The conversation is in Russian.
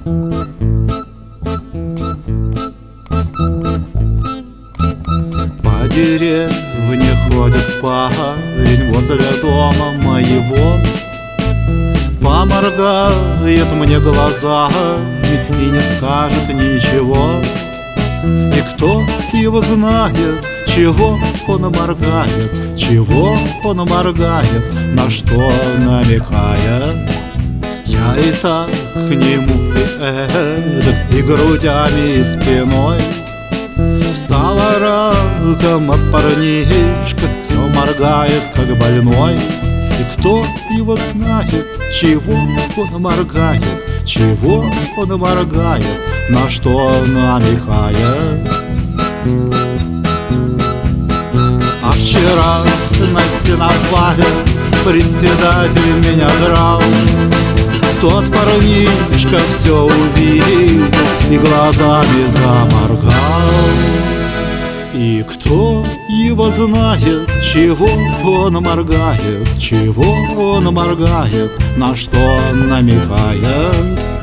По деревне ходит парень возле дома моего, поморгает мне глазами и не скажет ничего. И кто его знает, чего он моргает, чего он моргает, на что намекая. Я и так к нему и эдак, и грудями, и спиной. Встала раком, а парнишка все моргает, как больной. И кто его знает, чего он моргает, чего он моргает, на что намекает. А вчера на сеновале председатель меня драл. Тот парнишка все увидел и глазами заморгал. И кто его знает, чего он моргает, чего он моргает, на что намекает.